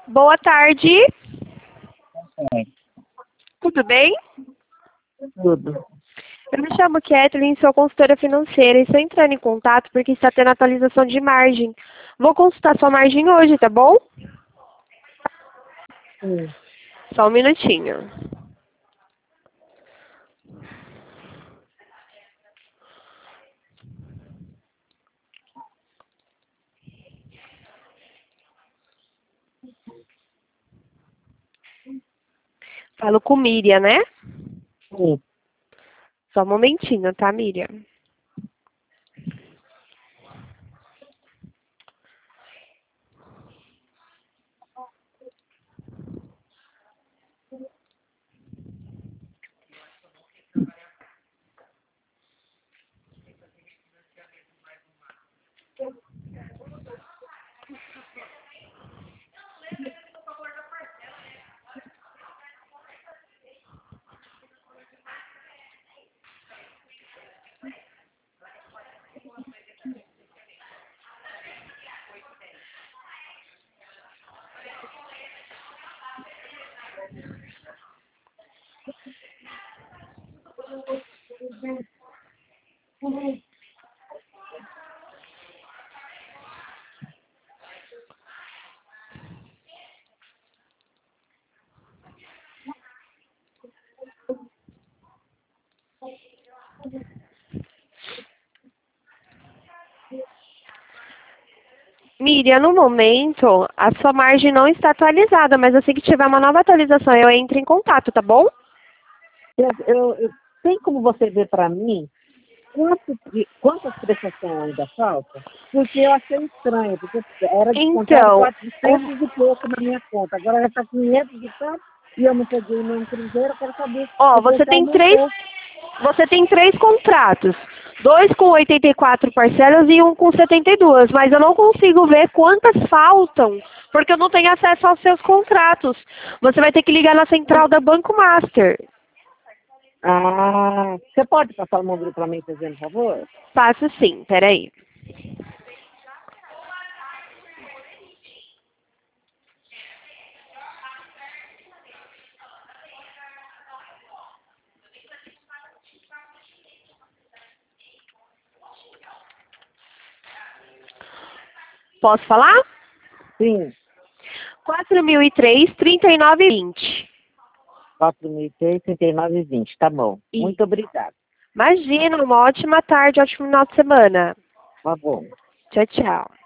Boa tarde, É, tudo bem? tudo. Eu me chamo Kathleen, sou consultora financeira e estou entrando em contato porque está tendo atualização de margem. Vou consultar sua margem hoje, tá bom? Sim. Só um minutinho. Falo com Miriam, né? Sim. Só um momentinho, tá, Miriam? Miriam, no momento, a sua margem não está atualizada, mas assim que tiver uma nova atualização, eu entro em contato, tá bom? Tem como você ver para mim quantas prestações ainda faltam? Porque eu achei estranho, porque era descontado Então, 400 e pouco na minha conta. Agora já está 500 e tanto e eu não peguei nenhum cruzeiro. Eu quero saber ó, se você aumentou. você tem três contratos. Dois com 84 parcelas e um com 72, mas eu não consigo ver quantas faltam, porque eu não tenho acesso aos seus contratos. Você vai ter que ligar na central da Banco Master. Ah, você pode passar o número para mim, por favor? Faço sim, peraí. Posso falar? Sim, 4003 3920. 4.006, 39,20. Tá bom. E Muito obrigada. imagina, uma ótima tarde, ótimo final de semana. Tá bom. Tchau, tchau.